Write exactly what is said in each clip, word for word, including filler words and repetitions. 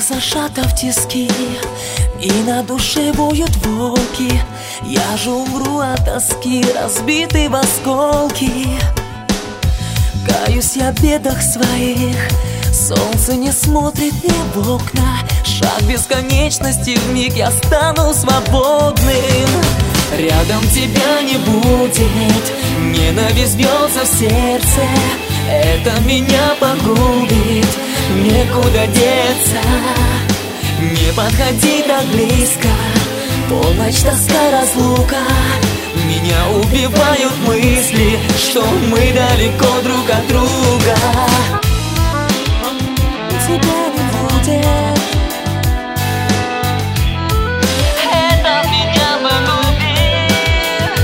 зажата в тиски, и на душе воют волки. Я же умру от тоски, разбитый в осколки. Каюсь я в бедах своих, солнце не смотрит мне в окна. Шаг бесконечности, вмиг я стану свободным. Рядом тебя не будет, ненависть бьется в сердце. Это меня погубит, некуда деться. Не подходи так близко, полночь, тоска, разлука. Меня убивают мысли, что мы далеко друг от друга. Тебя не будет, это меня погубит.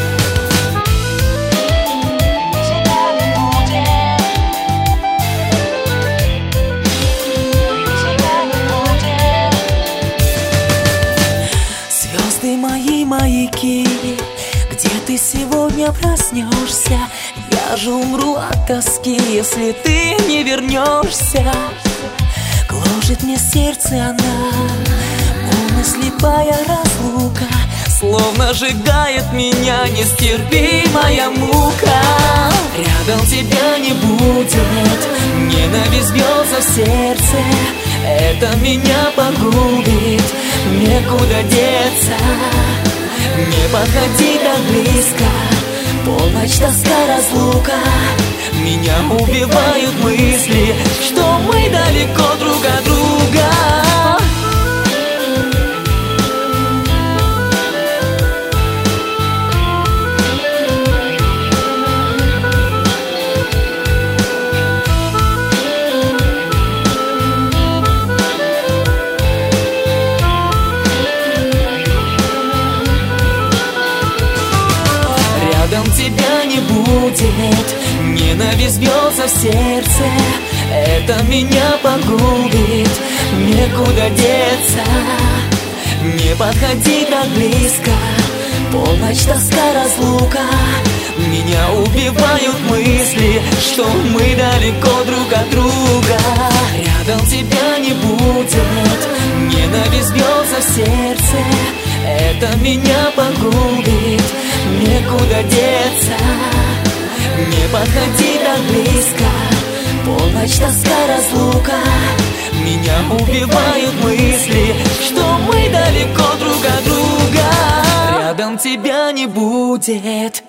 Тебя не будет, тебя не будет. Звезды мои маяки, где ты сегодня проснешься? Я же умру от тоски, если ты не вернешься. Гложет мне сердце она, полна слепая разлука. Словно сжигает меня нестерпимая мука. Рядом тебя не будет, ненависть бьется в сердце. Это меня погубит, некуда деться. Не подходи так близко, полночь, тоска, разлука. Меня убивают мысли, что мы далеко друг от друга. Рядом тебя не будет, ненависть бьется в сердце. Это меня погубит, некуда деться. Не подходи так близко, полночь, тоска, разлука. Меня убивают мысли, что мы далеко друг от друга. Рядом тебя не будет, ненависть бьется в сердце. Это меня погубит, некуда деться. Не подходи так близко, полночь, тоска, разлука. Меня убивают мысли, что мы далеко друг от друга. Рядом тебя не будет.